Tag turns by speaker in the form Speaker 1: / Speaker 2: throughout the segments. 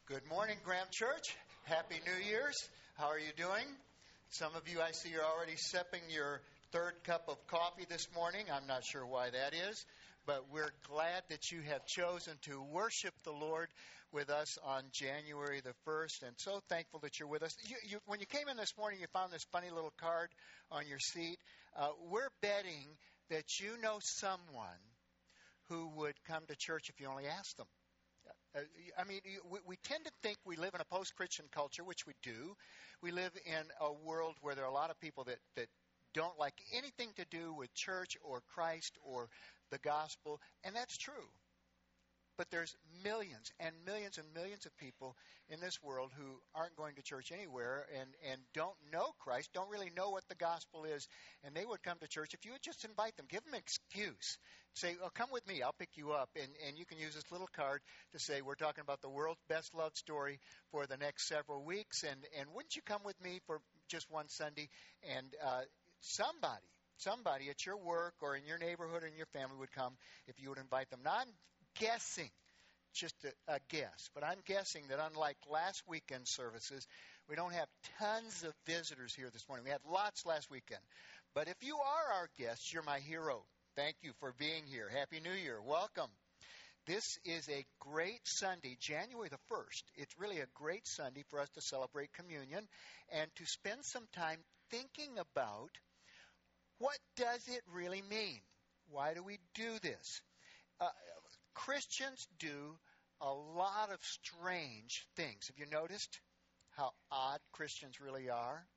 Speaker 1: Good morning, Graham Church. Happy New Year's. How are you doing? Some of you, I see, are already sipping your third cup of coffee this morning. I'm not sure why that is, but we're glad that you have chosen to worship the Lord with us on January the 1st, and so thankful that you're with us. When you came in this morning, you found this funny little card on your seat. We're betting that you know someone who would come to church if you only asked them. We tend to think we live in a post-Christian culture, which we do. We live in a world where there are a lot of people that don't like anything to do with church or Christ or the gospel, and that's true. But there's millions and millions and millions of people in this world who aren't going to church anywhere and don't know Christ, don't really know what the gospel is, and they would come to church if you would just invite them, give them an excuse. Say, oh, come with me, I'll pick you up, and you can use this little card to say, we're talking about the world's best loved story for the next several weeks, and wouldn't you come with me for just one Sunday? And somebody at your work or in your neighborhood or in your family would come if you would invite them. Now, I'm guessing, just a guess, but I'm guessing that unlike last weekend's services, we don't have tons of visitors here this morning. We had lots last weekend. But if you are our guest, you're my hero. Thank you for being here. Happy New Year. Welcome. This is a great Sunday, January the 1st. It's really a great Sunday for us to celebrate communion and to spend some time thinking about what does it really mean? Why do we do this? Christians do a lot of strange things. Have you noticed how odd Christians really are?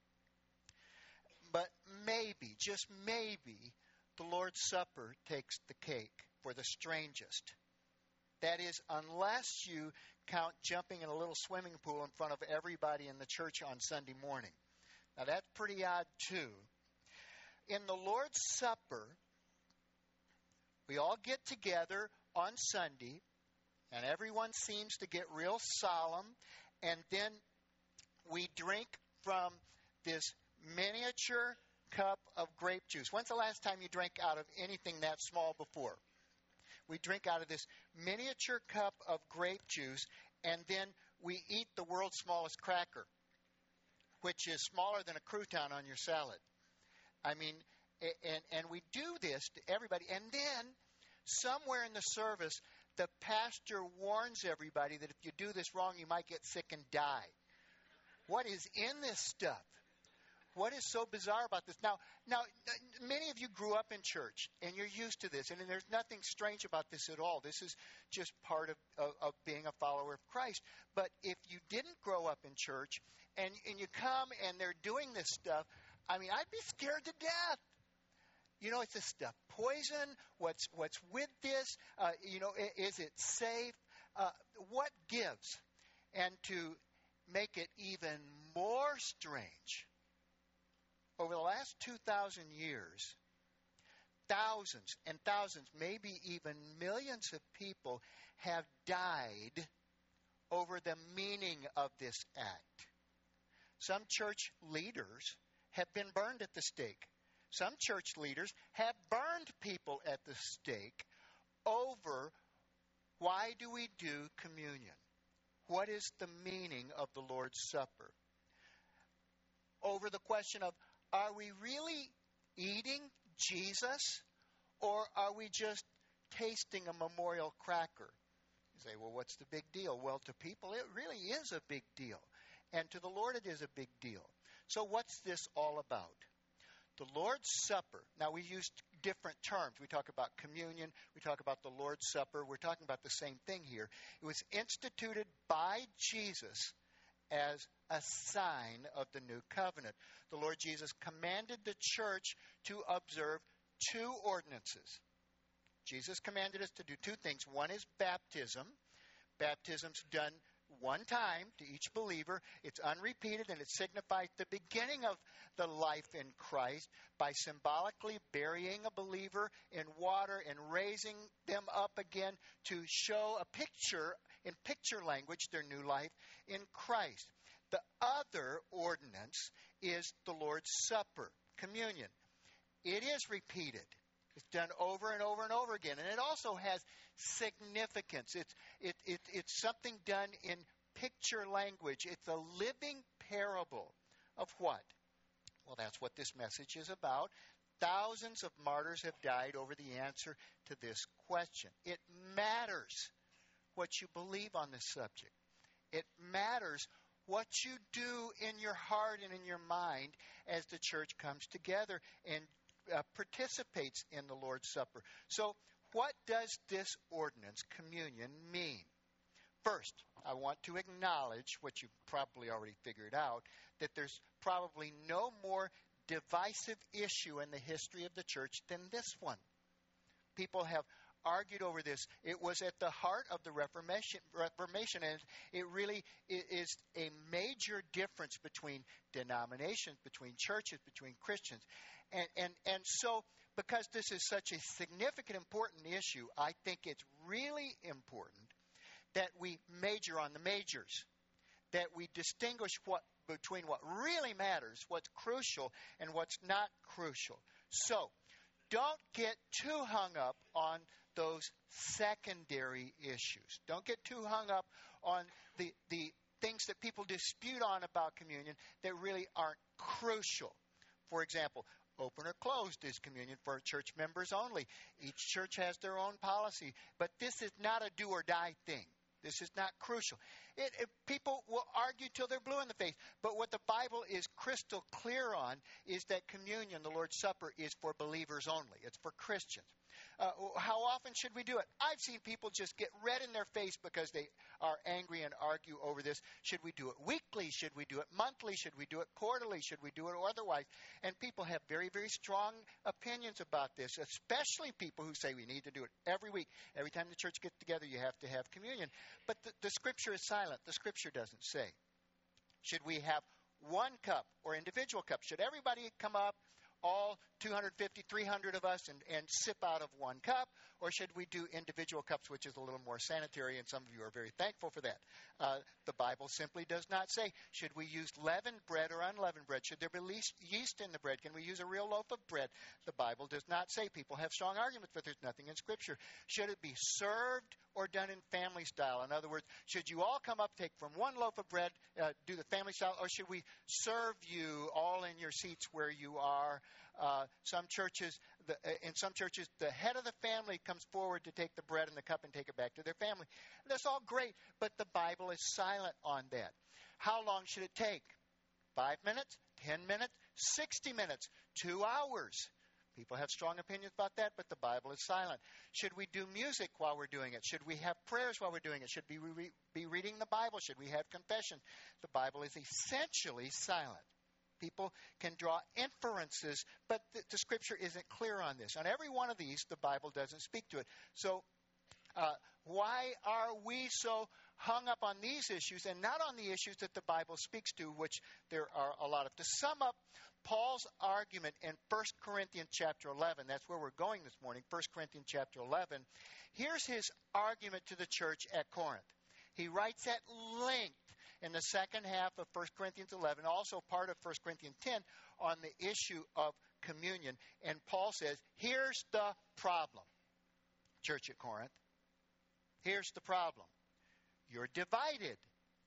Speaker 1: But maybe, just maybe, the Lord's Supper takes the cake for the strangest. That is, unless you count jumping in a little swimming pool in front of everybody in the church on Sunday morning. Now that's pretty odd too. In the Lord's Supper, we all get together on Sunday, and everyone seems to get real solemn, and then we drink from this miniature cup of grape juice. When's the last time you drank out of anything that small before? We drink out of this miniature cup of grape juice, and then we eat the world's smallest cracker, which is smaller than a crouton on your salad. And we do this to everybody, and then somewhere in the service, the pastor warns everybody that if you do this wrong, you might get sick and die. What is in this stuff? What is so bizarre about this? Now, many of you grew up in church, and you're used to this, and there's nothing strange about this at all. This is just part of being a follower of Christ. But if you didn't grow up in church, and you come and they're doing this stuff, I'd be scared to death. Is this stuff poison? What's with this? Is it safe? What gives? And to make it even more strange, over the last 2,000 years, thousands and thousands, maybe even millions of people have died over the meaning of this act. Some church leaders have been burned at the stake. Some church leaders have burned people at the stake over why do we do communion? What is the meaning of the Lord's Supper? Over the question of, are we really eating Jesus, or are we just tasting a memorial cracker? You say, well, what's the big deal? Well, to people, it really is a big deal. And to the Lord, it is a big deal. So what's this all about? The Lord's Supper. Now, we use different terms. We talk about communion. We talk about the Lord's Supper. We're talking about the same thing here. It was instituted by Jesus as a sign of the new covenant. The Lord Jesus commanded the church to observe two ordinances. Jesus commanded us to do two things. One is baptism. Baptism's done one time to each believer. It's unrepeated, and it signifies the beginning of the life in Christ by symbolically burying a believer in water and raising them up again to show a picture, in picture language, their new life in Christ. The other ordinance is the Lord's Supper, communion. It is repeated. It's done over and over and over again. And it also has significance. It's something done in picture language. It's a living parable of what? Well, that's what this message is about. Thousands of martyrs have died over the answer to this question. It matters what you believe on this subject. It matters what you do in your heart and in your mind as the church comes together and participates in the Lord's Supper. So, what does this ordinance, communion, mean? First, I want to acknowledge what you probably already figured out, that there's probably no more divisive issue in the history of the church than this one. People have argued over this. It was at the heart of the Reformation, and it really is a major difference between denominations, between churches, between Christians. And so, because this is such a significant, important issue, I think it's really important that we major on the majors, that we distinguish between what really matters, what's crucial, and what's not crucial. So, don't get too hung up on those secondary issues. Don't get too hung up on the things that people dispute on about communion that really aren't crucial. For example, open or closed is communion for church members only. Each church has their own policy, but this is not a do or die thing. This is not crucial. People will argue till they're blue in the face. But what the Bible is crystal clear on is that communion, the Lord's Supper, is for believers only. It's for Christians. How often should we do it? I've seen people just get red in their face because they are angry and argue over this. Should we do it weekly? Should we do it monthly? Should we do it quarterly? Should we do it otherwise? And people have very, very strong opinions about this, especially people who say we need to do it every week. Every time the church gets together, you have to have communion. But the Scripture is silent. The Scripture doesn't say. Should we have one cup or individual cups? Should everybody come up, all 250, 300 of us, and sip out of one cup? Or should we do individual cups, which is a little more sanitary, and some of you are very thankful for that? The Bible simply does not say, should we use leavened bread or unleavened bread? Should there be yeast in the bread? Can we use a real loaf of bread? The Bible does not say. People have strong arguments, but there's nothing in Scripture. Should it be served or done in family style? In other words, should you all come up, take from one loaf of bread, do the family style, or should we serve you all in your seats where you are? In some churches, the head of the family comes forward to take the bread and the cup and take it back to their family. That's all great, but the Bible is silent on that. How long should it take? 5 minutes? 10 minutes? 60 minutes? 2 hours? People have strong opinions about that, but the Bible is silent. Should we do music while we're doing it? Should we have prayers while we're doing it? Should we be reading the Bible? Should we have confession? The Bible is essentially silent. People can draw inferences, but the Scripture isn't clear on this. On every one of these, the Bible doesn't speak to it. So why are we so hung up on these issues and not on the issues that the Bible speaks to, which there are a lot of? To sum up Paul's argument in 1 Corinthians chapter 11, that's where we're going this morning, 1 Corinthians chapter 11, here's his argument to the church at Corinth. He writes at length in the second half of 1 Corinthians 11, also part of 1 Corinthians 10, on the issue of communion. And Paul says, here's the problem, church at Corinth. Here's the problem. You're divided.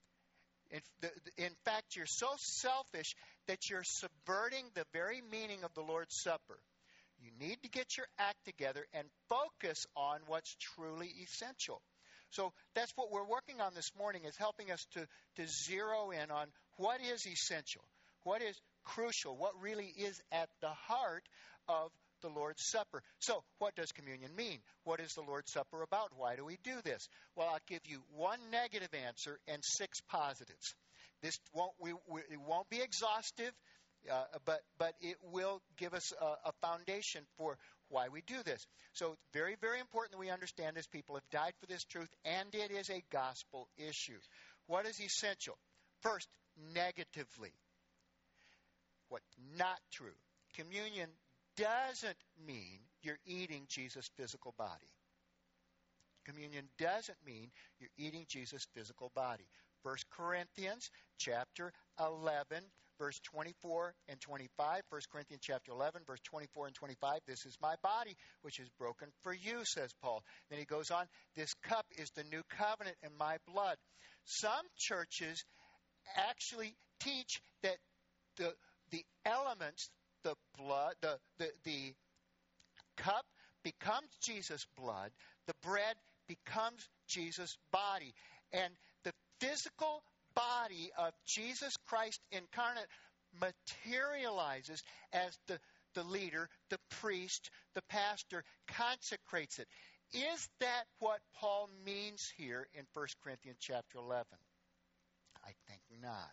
Speaker 1: In fact, you're so selfish that you're subverting the very meaning of the Lord's Supper. You need to get your act together and focus on what's truly essential. So that's what we're working on this morning, is helping us to zero in on what is essential, what is crucial, what really is at the heart of the Lord's Supper. So what does communion mean? What is the Lord's Supper about? Why do we do this? Well, I'll give you one negative answer and 6 positives. This it won't be exhaustive, but it will give us a foundation for why we do this. So it's very, very important that we understand this. People have died for this truth, and it is a gospel issue. What is essential? First, negatively. What's not true? Communion doesn't mean you're eating Jesus' physical body. Communion doesn't mean you're eating Jesus' physical body. 1 Corinthians chapter 11, verse 24 and 25, 1 Corinthians chapter 11, verse 24 and 25. This is my body, which is broken for you, says Paul. Then he goes on, this cup is the new covenant in my blood. Some churches actually teach that the elements, the blood, the cup becomes Jesus' blood, the bread becomes Jesus' body. And the physical body of Jesus Christ incarnate materializes as the leader, the priest, the pastor consecrates it. Is that what Paul means here in 1 Corinthians chapter 11? I think not.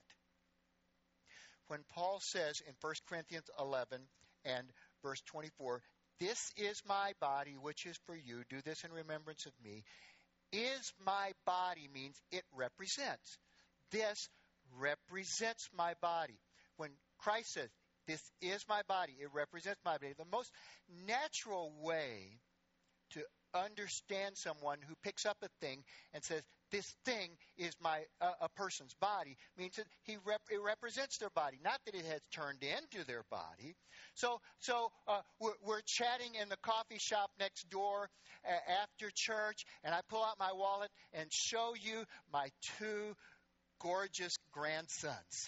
Speaker 1: When Paul says in 1 Corinthians 11 and verse 24, this is my body which is for you, do this in remembrance of me. Is my body means it represents. This represents my body. When Christ says, this is my body, it represents my body. The most natural way to understand someone who picks up a thing and says, this thing is a person's body, means that it represents their body, not that it has turned into their body. So we're chatting in the coffee shop next door after church, and I pull out my wallet and show you my two gorgeous grandsons.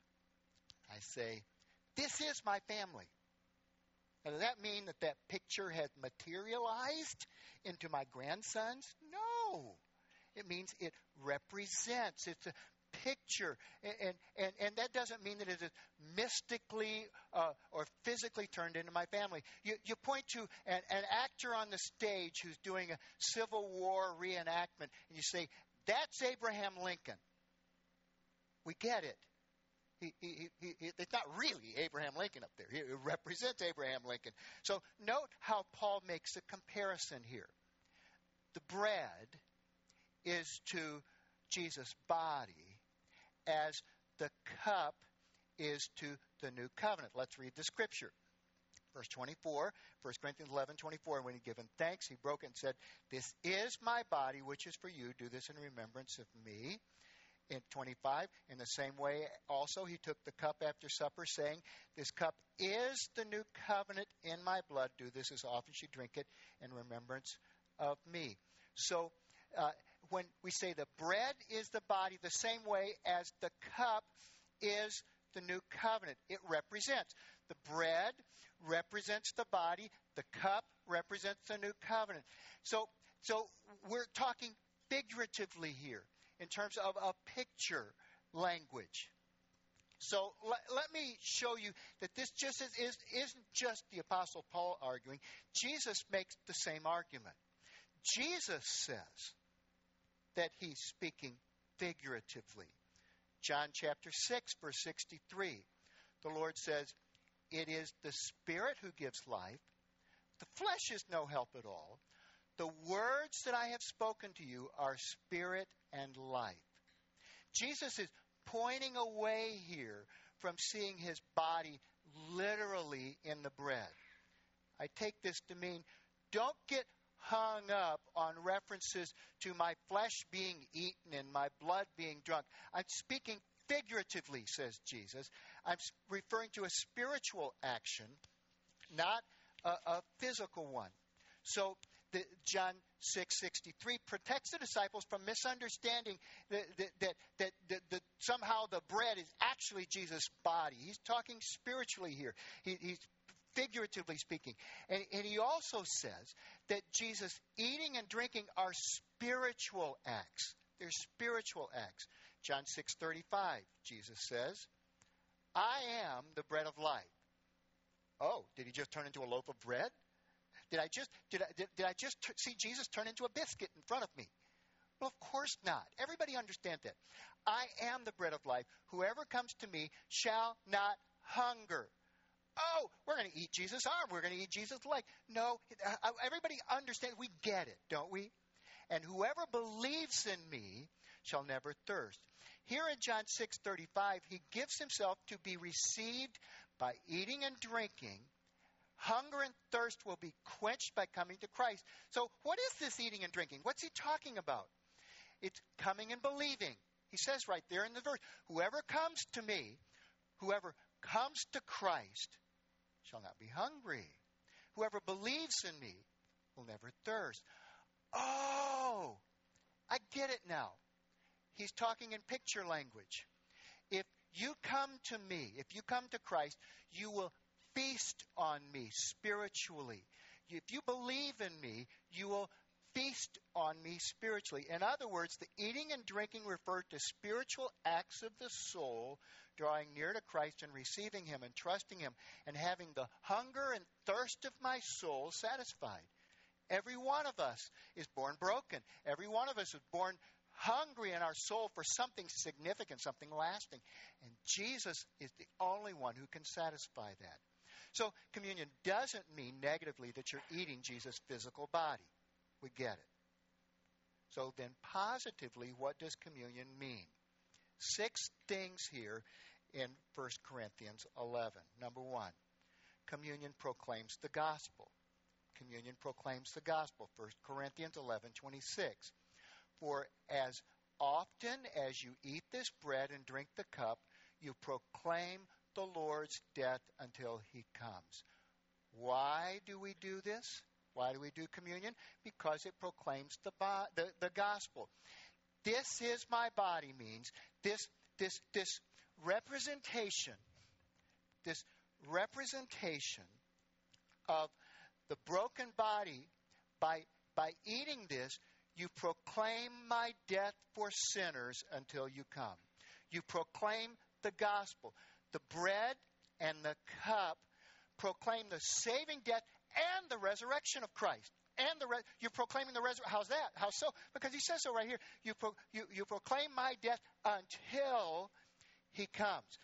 Speaker 1: I say, this is my family. Now, does that mean that picture has materialized into my grandsons? No. It means it represents. It's a picture. And that doesn't mean that it is mystically or physically turned into my family. You point to an actor on the stage who's doing a Civil War reenactment, and you say, that's Abraham Lincoln. We get it. It's not really Abraham Lincoln up there. It represents Abraham Lincoln. So note how Paul makes a comparison here. The bread is to Jesus' body as the cup is to the new covenant. Let's read the scripture. Verse 24, 1 Corinthians 11:24. When he had given thanks, he broke it and said, this is my body, which is for you. Do this in remembrance of me. In 25, in the same way also he took the cup after supper, saying, this cup is the new covenant in my blood. Do this as often as you drink it in remembrance of me. So when we say the bread is the body, the same way as the cup is the new covenant, it represents. The bread represents the body. The cup represents the new covenant. So we're talking figuratively here in terms of a picture language. So let me show you that this just isn't just the Apostle Paul arguing. Jesus makes the same argument. Jesus says that he's speaking figuratively. John chapter 6, verse 63. The Lord says, it is the Spirit who gives life. The flesh is no help at all. The words that I have spoken to you are spirit and life. Jesus is pointing away here from seeing his body literally in the bread. I take this to mean, don't get hung up on references to my flesh being eaten and my blood being drunk. I'm speaking figuratively, says Jesus. I'm referring to a spiritual action, not a physical one. So John 6:63 protects the disciples from misunderstanding that somehow the bread is actually Jesus' body. He's talking spiritually here. He's figuratively speaking. And he also says that Jesus' eating and drinking are spiritual acts. They're spiritual acts. John 6:35, Jesus says, I am the bread of life. Oh, did he just turn into a loaf of bread? Did I just see Jesus turn into a biscuit in front of me? Well, of course not. Everybody understands that. I am the bread of life. Whoever comes to me shall not hunger. Oh, we're going to eat Jesus' arm. We're going to eat Jesus' leg. No, everybody understands. We get it, don't we? And whoever believes in me shall never thirst. Here in John 6:35, he gives himself to be received by eating and drinking. Hunger and thirst will be quenched by coming to Christ. So what is this eating and drinking? What's he talking about? It's coming and believing. He says right there in the verse, whoever comes to me, Whoever comes to Christ shall not be hungry. Whoever believes in me will never thirst. Oh, I get it now. He's talking in picture language. If you come to me, if you come to Christ, you will feast on me spiritually. If you believe in me, you will feast on me spiritually. In other words, the eating and drinking refer to spiritual acts of the soul, drawing near to Christ and receiving Him and trusting Him and having the hunger and thirst of my soul satisfied. Every one of us is born broken. Every one of us is born hungry in our soul for something significant, something lasting. And Jesus is the only one who can satisfy that. So communion doesn't mean negatively that you're eating Jesus' physical body. We get it. So then positively, what does communion mean? 6 things here in 1 Corinthians 11. Number 1, communion proclaims the gospel. Communion proclaims the gospel. 1 Corinthians 11:26. For as often as you eat this bread and drink the cup, you proclaim the Lord's death until He comes. Why do we do this? Why do we do communion? Because it proclaims the gospel. This is my body means this representation of the broken body. By eating this, you proclaim my death for sinners until you come. You proclaim the gospel. The bread and the cup proclaim the saving death and the resurrection of Christ. You're proclaiming the resurrection. How's that? How so? Because he says so right here. You proclaim my death until He comes.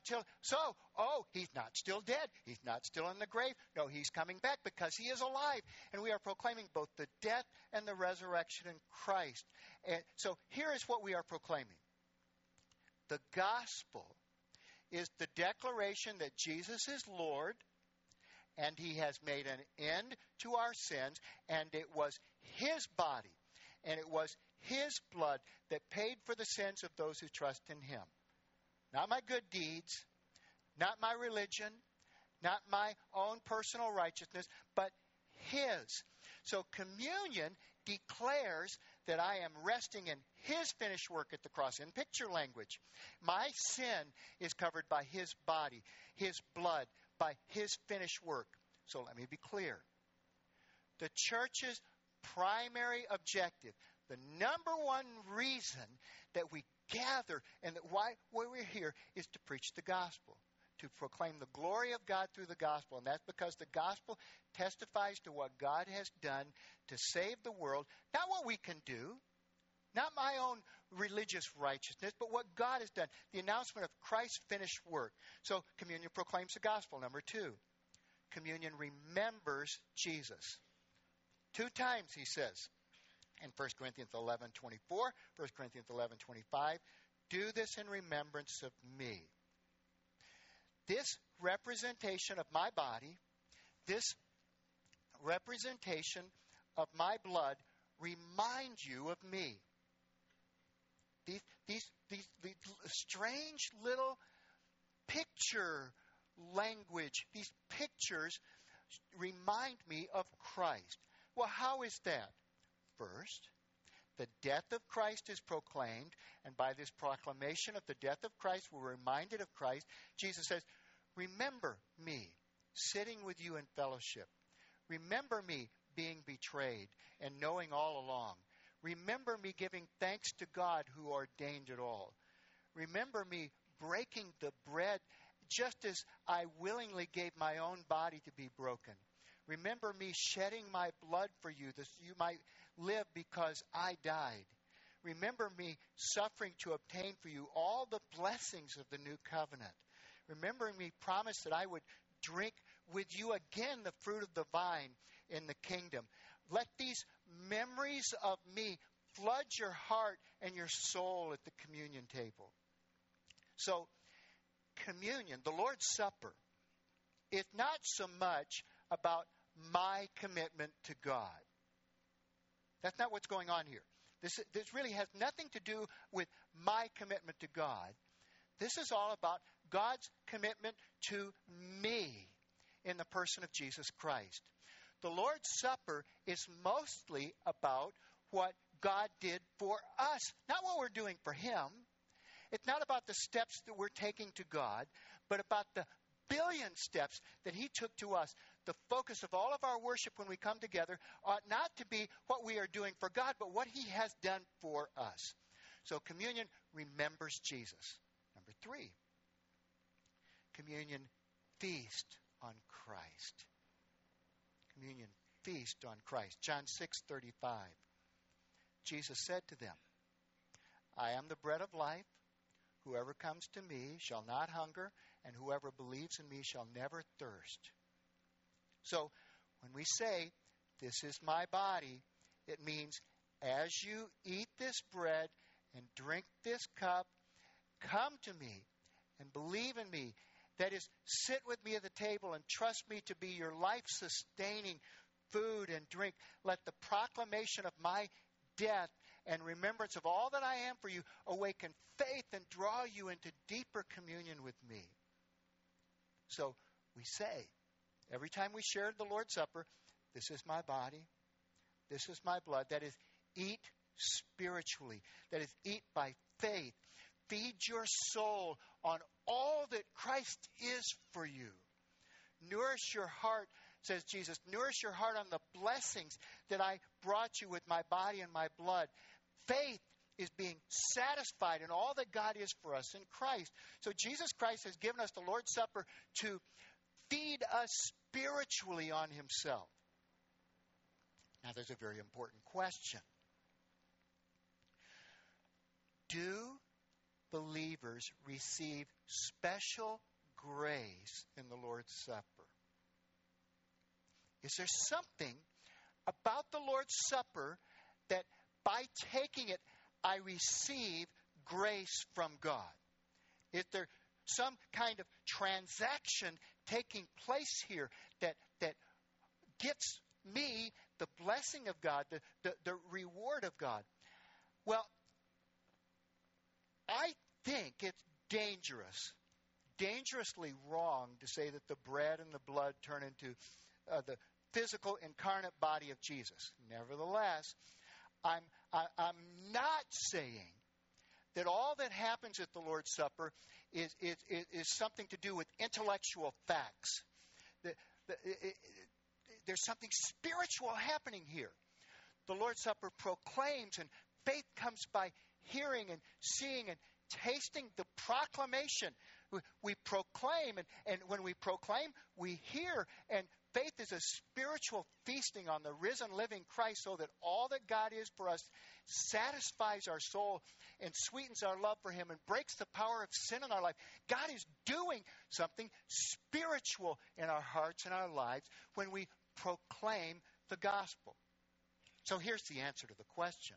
Speaker 1: He's not still dead. He's not still in the grave. No, He's coming back because He is alive. And we are proclaiming both the death and the resurrection in Christ. And so here is what we are proclaiming. The gospel is the declaration that Jesus is Lord, and He has made an end to our sins, and it was His body, and it was His blood that paid for the sins of those who trust in Him. Not my good deeds, not my religion, not my own personal righteousness, but His. So communion declares that I am resting in His finished work at the cross. In picture language, my sin is covered by His body, His blood, by His finished work. So let me be clear. The church's primary objective, the number one reason that we gather and that why we're here is to preach the gospel, to proclaim the glory of God through the gospel. And that's because the gospel testifies to what God has done to save the world. Not what we can do, not my own religious righteousness, but what God has done. The announcement of Christ's finished work. So communion proclaims the gospel. Number 2, communion remembers Jesus. 2 times he says in 1 Corinthians 11:24, 1 Corinthians 11:25, do this in remembrance of me. This representation of my body, this representation of my blood reminds you of me. These strange little picture language, these pictures remind me of Christ. Well, how is that? First, the death of Christ is proclaimed, and by this proclamation of the death of Christ, we're reminded of Christ. Jesus says, remember me sitting with you in fellowship. Remember me being betrayed and knowing all along. Remember me giving thanks to God who ordained it all. Remember me breaking the bread just as I willingly gave my own body to be broken. Remember me shedding my blood for you that you might live because I died. Remember me suffering to obtain for you all the blessings of the new covenant. Remember me promise that I would drink with you again the fruit of the vine in the kingdom. Let these memories of me flood your heart and your soul at the communion table. So, communion, the Lord's Supper, is not so much about my commitment to God. That's not what's going on here. This really has nothing to do with my commitment to God. This is all about God's commitment to me in the person of Jesus Christ. The Lord's Supper is mostly about what God did for us, not what we're doing for Him. It's not about the steps that we're taking to God, but about the billion steps that He took to us. The focus of all of our worship when we come together ought not to be what we are doing for God, but what He has done for us. So communion remembers Jesus. Number 3, communion feast on Christ. Communion feast on Christ. John 6:35. Jesus said to them, I am the bread of life. Whoever comes to me shall not hunger, and whoever believes in me shall never thirst. So when we say, this is my body, it means as you eat this bread and drink this cup, come to me and believe in me. That is, sit with me at the table and trust me to be your life-sustaining food and drink. Let the proclamation of my death and remembrance of all that I am for you awaken faith and draw you into deeper communion with me. So we say, every time we share the Lord's Supper, this is my body, this is my blood. That is, eat spiritually. That is, eat by faith. Feed your soul on all that Christ is for you. Nourish your heart, says Jesus. Nourish your heart on the blessings that I brought you with my body and my blood. Faith is being satisfied in all that God is for us in Christ. So Jesus Christ has given us the Lord's Supper to feed us spiritually on Himself. Now there's a very important question. Do believers receive special grace in the Lord's Supper? Is there something about the Lord's Supper that by taking it, I receive grace from God? Is there some kind of transaction taking place here that gets me the blessing of God, the reward of God? Well, I think it's dangerously wrong to say that the bread and the blood turn into the physical incarnate body of Jesus. Nevertheless, I'm not saying that all that happens at the Lord's Supper is something to do with intellectual facts. There's something spiritual happening here. The Lord's Supper proclaims, and faith comes by hearing and seeing and tasting the proclamation. We proclaim, and when we proclaim, we hear. And faith is a spiritual feasting on the risen, living Christ, so that all that God is for us satisfies our soul and sweetens our love for Him and breaks the power of sin in our life. God is doing something spiritual in our hearts and our lives when we proclaim the gospel. So here's the answer to the question.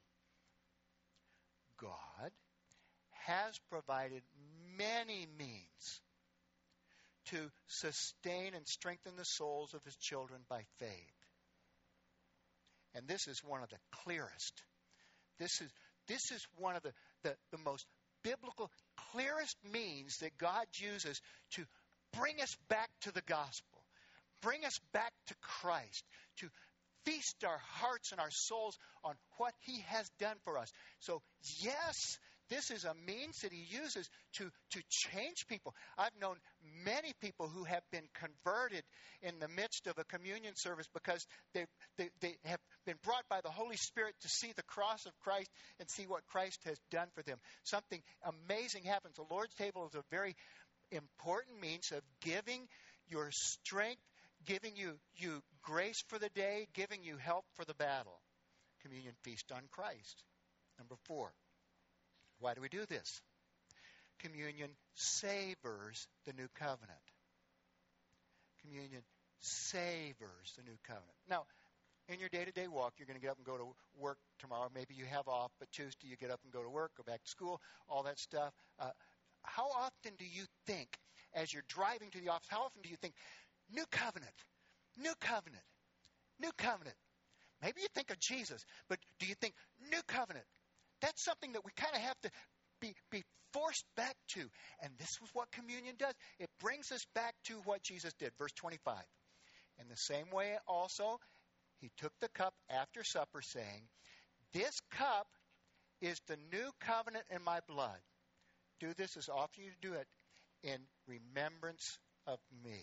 Speaker 1: God has provided many means to sustain and strengthen the souls of His children by faith. And this is one of the clearest. This is one of the most biblical, clearest means that God uses to bring us back to the gospel, bring us back to Christ, to feast our hearts and our souls on what He has done for us. So, yes, this is a means that He uses to change people. I've known many people who have been converted in the midst of a communion service because they have been brought by the Holy Spirit to see the cross of Christ and see what Christ has done for them. Something amazing happens. The Lord's table is a very important means of giving your strength, giving you grace for the day, giving you help for the battle. Communion feast on Christ. Number 4. Why do we do this? Communion savors the new covenant. Communion savors the new covenant. Now, in your day-to-day walk, you're going to get up and go to work tomorrow. Maybe you have off, but Tuesday you get up and go to work, go back to school, all that stuff. How often do you think, as you're driving to the office, how often do you think, new covenant, new covenant, new covenant? Maybe you think of Jesus, but do you think new covenant? That's something that we kind of have to be forced back to. And this is what communion does. It brings us back to what Jesus did. Verse 25. In the same way also, he took the cup after supper, saying, this cup is the new covenant in my blood. Do this as often as you do it in remembrance of me.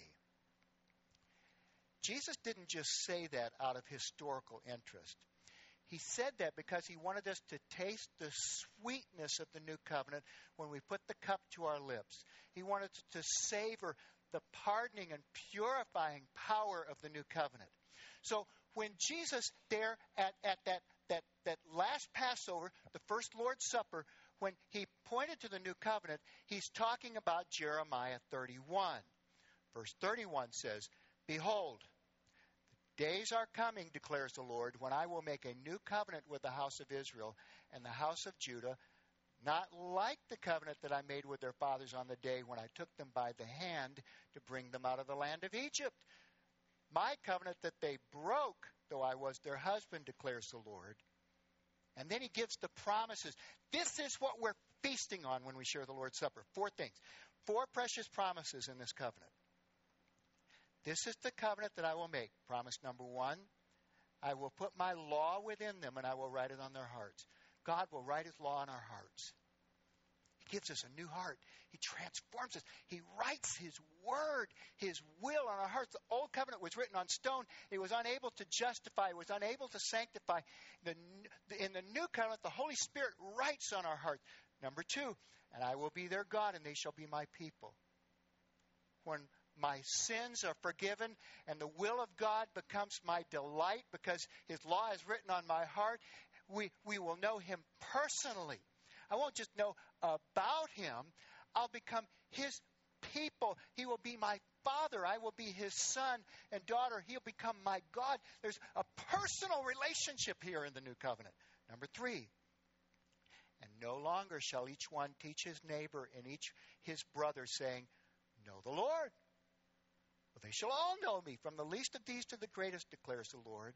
Speaker 1: Jesus didn't just say that out of historical interest. He said that because he wanted us to taste the sweetness of the new covenant when we put the cup to our lips. He wanted us to savor the pardoning and purifying power of the new covenant. So when Jesus there at that last Passover, the first Lord's Supper, when he pointed to the new covenant, he's talking about Jeremiah 31. Verse 31 says, behold, the days are coming, declares the Lord, when I will make a new covenant with the house of Israel and the house of Judah, not like the covenant that I made with their fathers on the day when I took them by the hand to bring them out of the land of Egypt. My covenant that they broke, though I was their husband, declares the Lord. And then he gives the promises. This is what we're feasting on when we share the Lord's Supper. 4 things. 4 precious promises in this covenant. This is the covenant that I will make. Promise number 1, I will put my law within them and I will write it on their hearts. God will write his law on our hearts. He gives us a new heart. He transforms us. He writes his word, his will on our hearts. The old covenant was written on stone. It was unable to justify. It was unable to sanctify. In the new covenant, the Holy Spirit writes on our hearts. Number 2, and I will be their God and they shall be my people. When my sins are forgiven and the will of God becomes my delight because his law is written on my heart, we will know him personally. I won't just know about him. I'll become his people. He will be my father. I will be his son and daughter. He'll become my God. There's a personal relationship here in the new covenant. Number 3, and no longer shall each one teach his neighbor and each his brother, saying, know the Lord. But they shall all know me, from the least of these to the greatest, declares the Lord.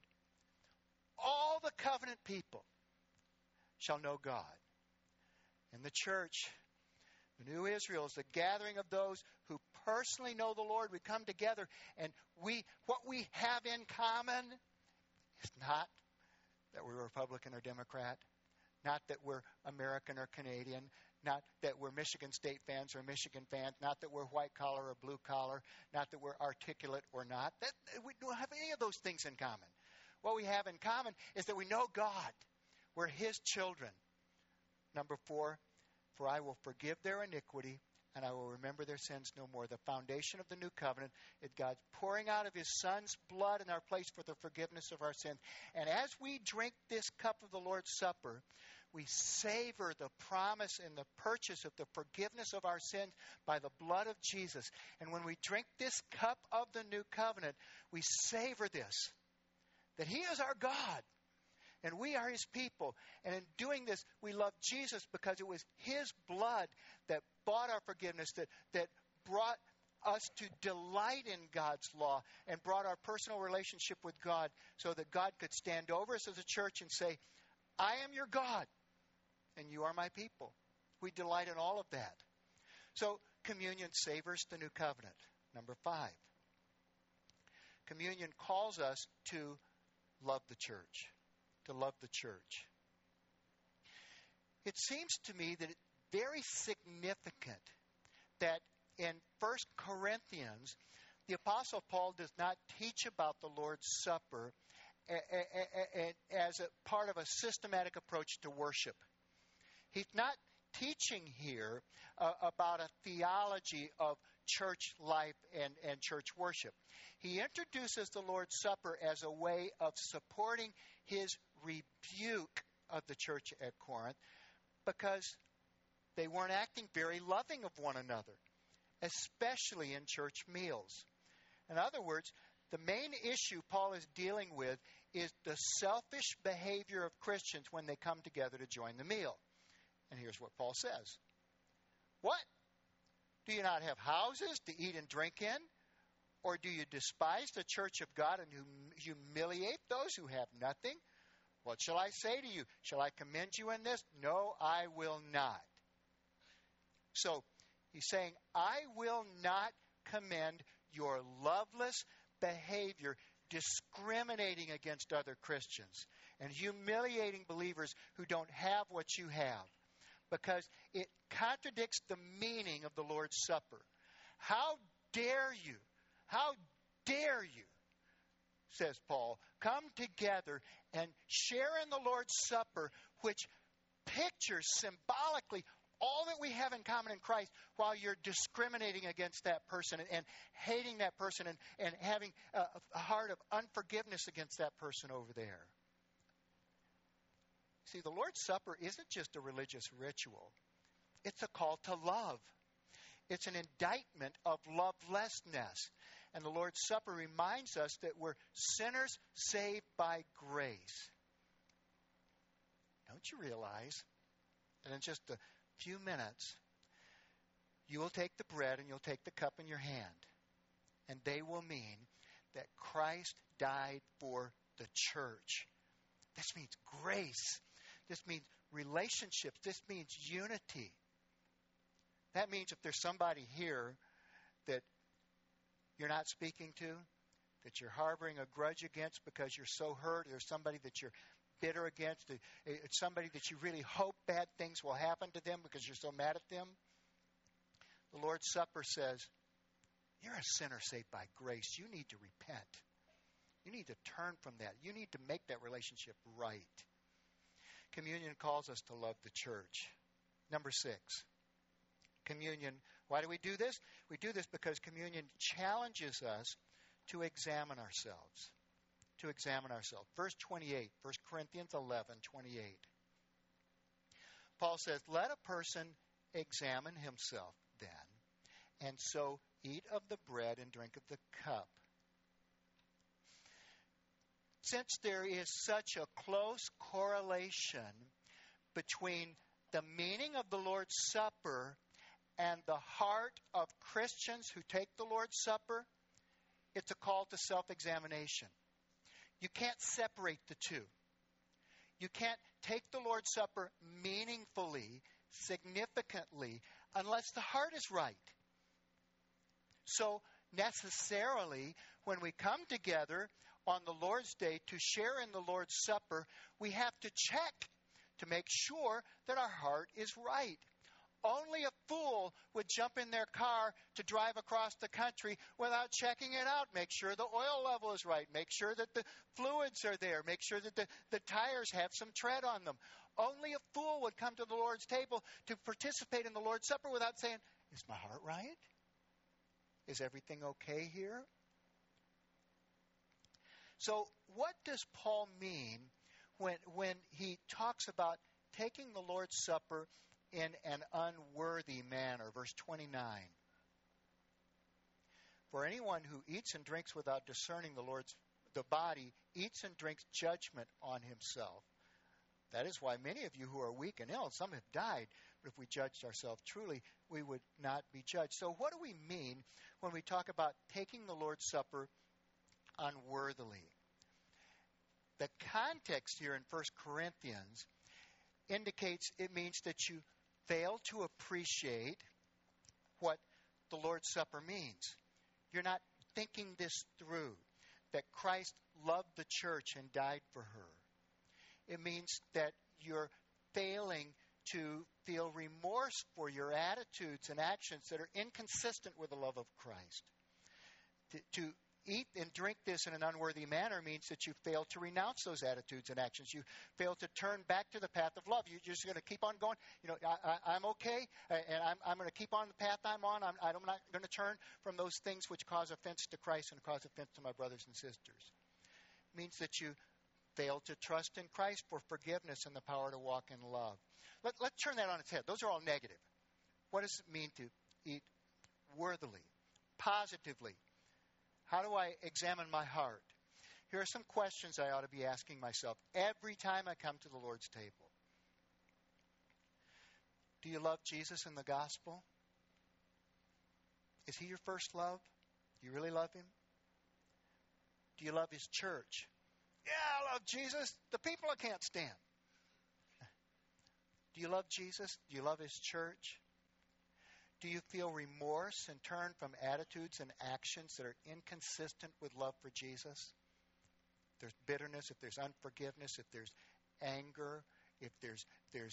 Speaker 1: All the covenant people shall know God. In the church, the new Israel is the gathering of those who personally know the Lord. We come together and what we have in common is not that we're Republican or Democrat, not that we're American or Canadian, not that we're Michigan State fans or Michigan fans, not that we're white collar or blue collar, not that we're articulate or not. We don't have any of those things in common. What we have in common is that we know God. We're his children. Number 4, for I will forgive their iniquity and I will remember their sins no more. The foundation of the new covenant is God's pouring out of his son's blood in our place for the forgiveness of our sins. And as we drink this cup of the Lord's Supper, we savor the promise and the purchase of the forgiveness of our sins by the blood of Jesus. And when we drink this cup of the new covenant, we savor this, that he is our God. And we are his people. And in doing this, we love Jesus because it was his blood that bought our forgiveness, that brought us to delight in God's law and brought our personal relationship with God so that God could stand over us as a church and say, I am your God and you are my people. We delight in all of that. So communion savors the new covenant. Number 5, communion calls us to love the church. To love the church. It seems to me that it's very significant that in 1 Corinthians, the Apostle Paul does not teach about the Lord's Supper as a part of a systematic approach to worship. He's not teaching here about a theology of church life and church worship. He introduces the Lord's Supper as a way of supporting his rebuke of the church at Corinth because they weren't acting very loving of one another, especially in church meals. In other words, the main issue Paul is dealing with is the selfish behavior of Christians when they come together to join the meal. And here's what Paul says. What? Do you not have houses to eat and drink in? Or do you despise the church of God and humiliate those who have nothing? What shall I say to you? Shall I commend you in this? No, I will not. So he's saying, I will not commend your loveless behavior discriminating against other Christians and humiliating believers who don't have what you have, because it contradicts the meaning of the Lord's Supper. How dare you? How dare you, says Paul, come together and share in the Lord's Supper, which pictures symbolically all that we have in common in Christ, while you're discriminating against that person and hating that person and having a heart of unforgiveness against that person over there. See, the Lord's Supper isn't just a religious ritual. It's a call to love. It's an indictment of lovelessness. And the Lord's Supper reminds us that we're sinners saved by grace. Don't you realize that in just a few minutes, you will take the bread and you'll take the cup in your hand, and they will mean that Christ died for the church. This means grace. This means relationships. This means unity. That means if there's somebody here that you're not speaking to, that you're harboring a grudge against because you're so hurt, there's somebody that you're bitter against, it's somebody that you really hope bad things will happen to them because you're so mad at them, the Lord's Supper says, you're a sinner saved by grace. You need to repent. You need to turn from that. You need to make that relationship right. Communion calls us to love the church. Number 6, communion. Why do we do this? We do this because communion challenges us to examine ourselves. To examine ourselves. Verse 28, 1 Corinthians 11:28. Paul says, let a person examine himself then, and so eat of the bread and drink of the cup. Since there is such a close correlation between the meaning of the Lord's Supper and the heart of Christians who take the Lord's Supper, it's a call to self-examination. You can't separate the two. You can't take the Lord's Supper meaningfully, significantly, unless the heart is right. So necessarily, when we come together on the Lord's Day to share in the Lord's Supper, we have to check to make sure that our heart is right. Only a fool would jump in their car to drive across the country without checking it out. Make sure the oil level is right. Make sure that the fluids are there. Make sure that the tires have some tread on them. Only a fool would come to the Lord's table to participate in the Lord's Supper without saying, is my heart right? Is everything okay here? So what does Paul mean when he talks about taking the Lord's Supper in an unworthy manner? Verse 29. For anyone who eats and drinks without discerning the body eats and drinks judgment on himself. That is why many of you who are weak and ill, some have died, but if we judged ourselves truly, we would not be judged. So what do we mean when we talk about taking the Lord's Supper unworthily? The context here in 1 Corinthians indicates it means that you fail to appreciate what the Lord's Supper means. You're not thinking this through, that Christ loved the church and died for her. It means that you're failing to feel remorse for your attitudes and actions that are inconsistent with the love of Christ. To eat and drink this in an unworthy manner means that you fail to renounce those attitudes and actions. You fail to turn back to the path of love. You're just going to keep on going. I'm okay, and I'm going to keep on the path I'm on. I'm not going to turn from those things which cause offense to Christ and cause offense to my brothers and sisters. It means that you fail to trust in Christ for forgiveness and the power to walk in love. Let's turn that on its head. Those are all negative. What does it mean to eat worthily, positively? How do I examine my heart? Here are some questions I ought to be asking myself every time I come to the Lord's table. Do you love Jesus in the gospel? Is he your first love? Do you really love him? Do you love his church? Yeah, I love Jesus. The people I can't stand. Do you love Jesus? Do you love his church? Do you feel remorse and turn from attitudes and actions that are inconsistent with love for Jesus? If there's bitterness, if there's unforgiveness, if there's anger, if there's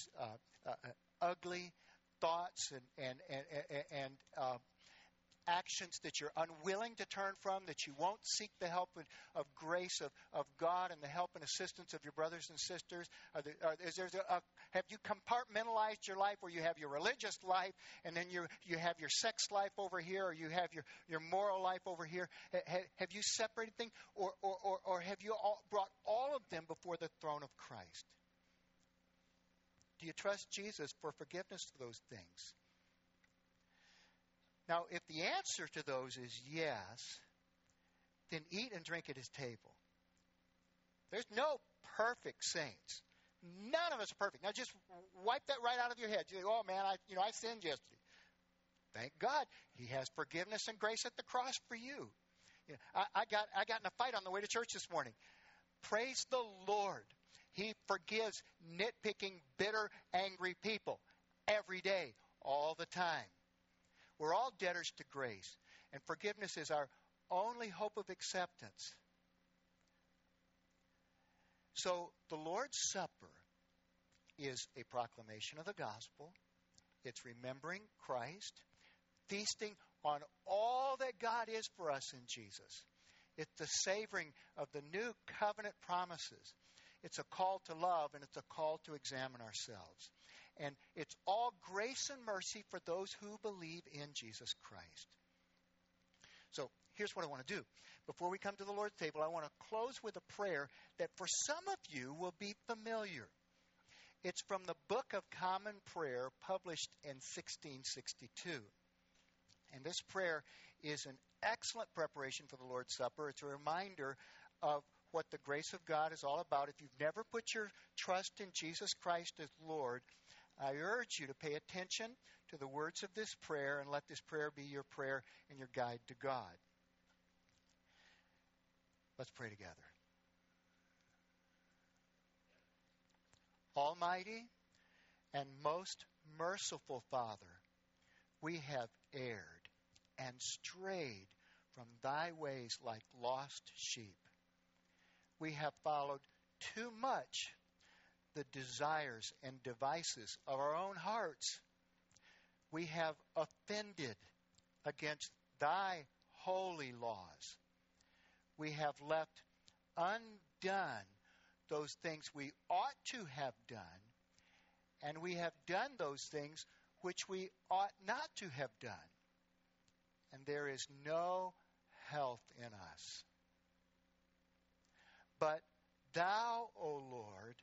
Speaker 1: ugly thoughts and actions that you're unwilling to turn from, that you won't seek the help of grace of God and the help and assistance of your brothers and sisters? Have you compartmentalized your life where you have your religious life and then you have your sex life over here, or you have your moral life over here? Have you separated things, or have you brought all of them before the throne of Christ? Do you trust Jesus for forgiveness of those things? Now, if the answer to those is yes, then eat and drink at his table. There's no perfect saints. None of us are perfect. Now, just wipe that right out of your head. You say, oh, man, I sinned yesterday. Thank God he has forgiveness and grace at the cross for you. I got in a fight on the way to church this morning. Praise the Lord. He forgives nitpicking, bitter, angry people every day, all the time. We're all debtors to grace, and forgiveness is our only hope of acceptance. So the Lord's Supper is a proclamation of the gospel. It's remembering Christ, feasting on all that God is for us in Jesus. It's the savoring of the new covenant promises. It's a call to love, and it's a call to examine ourselves. And it's all grace and mercy for those who believe in Jesus Christ. So here's what I want to do. Before we come to the Lord's table, I want to close with a prayer that for some of you will be familiar. It's from the Book of Common Prayer, published in 1662. And this prayer is an excellent preparation for the Lord's Supper. It's a reminder of what the grace of God is all about. If you've never put your trust in Jesus Christ as Lord, I urge you to pay attention to the words of this prayer and let this prayer be your prayer and your guide to God. Let's pray together. Almighty and most merciful Father, we have erred and strayed from thy ways like lost sheep. We have followed too much the desires and devices of our own hearts. We have offended against thy holy laws. We have left undone those things we ought to have done, and we have done those things which we ought not to have done. And there is no health in us. But thou, O Lord,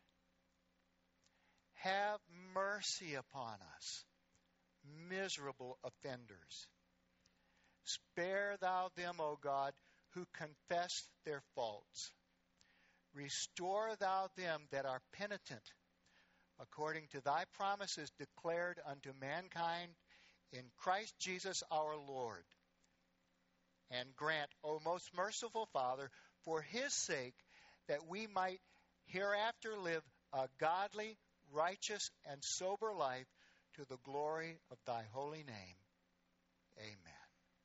Speaker 1: have mercy upon us, miserable offenders. Spare thou them, O God, who confess their faults. Restore thou them that are penitent, according to thy promises declared unto mankind in Christ Jesus our Lord. And grant, O most merciful Father, for his sake, that we might hereafter live a godly, righteous, and sober life to the glory of thy holy name. Amen.